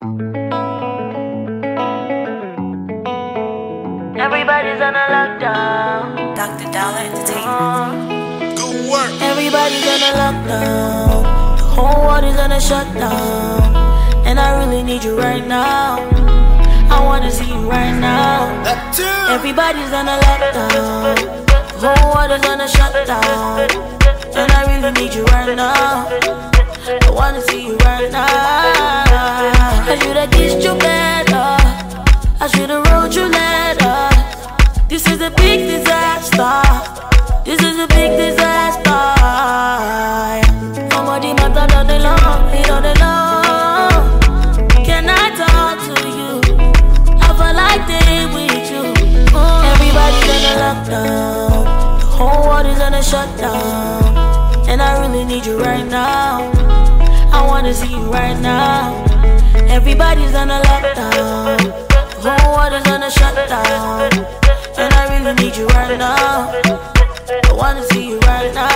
Everybody's on a lockdown. Dr. Dollar Entertainment. Good work. Everybody's on a lockdown. The whole world is on a shutdown. And I really need you right now. I wanna see you right now. Everybody's on a lockdown. The whole world is on a shutdown. And I really need you right now. I wanna see you right now. I should've kissed you better. I should've wrote you letter. This is a big disaster. This is a big disaster. Somebody matter on the long, it on the long. Can I talk to you? I feel like day with you. Everybody's on a lockdown. The whole world is on a shutdown. And I really need you right now. I wanna see you right now. Everybody's on a lockdown. The whole world is on a shutdown. And I really need you right now. I wanna see you right now.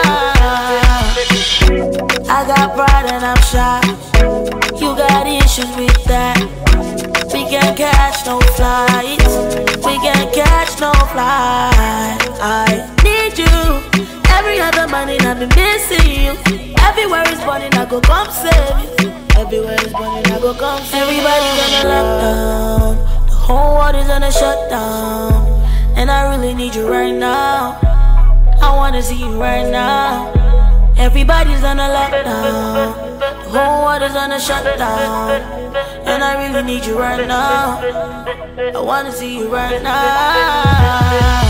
I got pride and I'm shy. You got issues with that. We can't catch no flights. We can't catch no flight. I need you. Every other morning I've been missing you. Everywhere is burning, I go come save you. Everywhere is burning, I go come save you. Everybody's on a lockdown. The whole world is on a shutdown. And I really need you right now. I wanna see you right now. Everybody's on a lockdown. The whole world is on a shutdown. And I really need you right now. I wanna see you right now.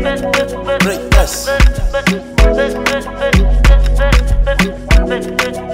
Greatness.